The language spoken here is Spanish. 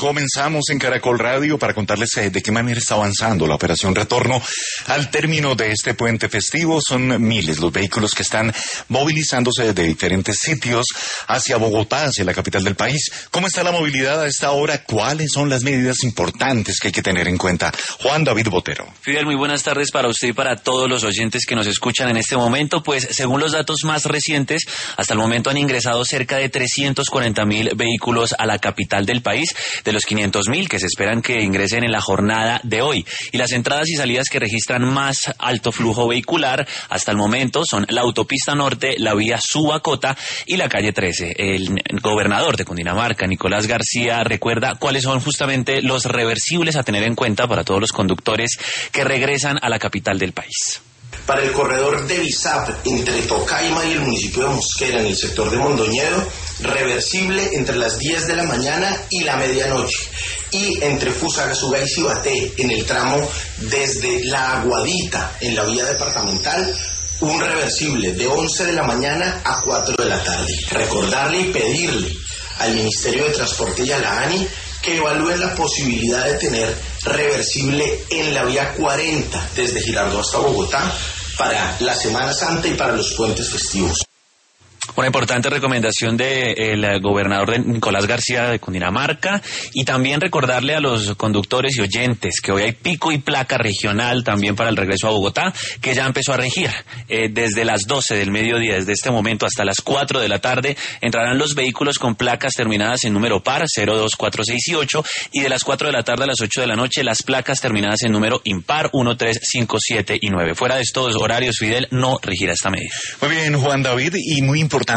Comenzamos en Caracol Radio para contarles de qué manera está avanzando la operación retorno al término de este puente festivo. Son miles los vehículos que están movilizándose desde diferentes sitios hacia Bogotá, hacia la capital del país. ¿Cómo está la movilidad a esta hora? ¿Cuáles son las medidas importantes que hay que tener en cuenta? Juan David Botero. Fidel, muy buenas tardes para usted y para todos los oyentes que nos escuchan en este momento. Pues según los datos más recientes, hasta el momento han ingresado cerca de 340.000 vehículos a la capital del país, de los 500.000 que se esperan que ingresen en la jornada de hoy. Y las entradas y salidas que registran más alto flujo vehicular hasta el momento son la autopista norte, la vía Subacota y la calle 13. El gobernador de Cundinamarca, Nicolás García, recuerda cuáles son justamente los reversibles a tener en cuenta para todos los conductores que regresan a la capital del país. Para el corredor de Bizap entre Tocaima y el municipio de Mosquera en el sector de Mondoñedo, reversible entre las 10 de la mañana y la medianoche. Y entre Fusagasugá y Cibaté en el tramo desde La Aguadita en la vía departamental, un reversible de 11 de la mañana a 4 de la tarde. Recordarle y pedirle al Ministerio de Transporte y a la ANI que evalúen la posibilidad de tener reversible en la vía 40 desde Girardot hasta Bogotá para la Semana Santa y para los puentes festivos. Una importante recomendación del gobernador Nicolás García de Cundinamarca, y también recordarle a los conductores y oyentes que hoy hay pico y placa regional también para el regreso a Bogotá, que ya empezó a regir desde las 12 del mediodía, desde este momento hasta las 4 de la tarde, entrarán los vehículos con placas terminadas en número par 0, 2, 4, 6 y 8, y de las 4 de la tarde a las 8 de la noche las placas terminadas en número impar 1, 3, 5, 7 y 9. Fuera de estos horarios, Fidel, no regirá esta medida. Muy bien, Juan David, y muy importante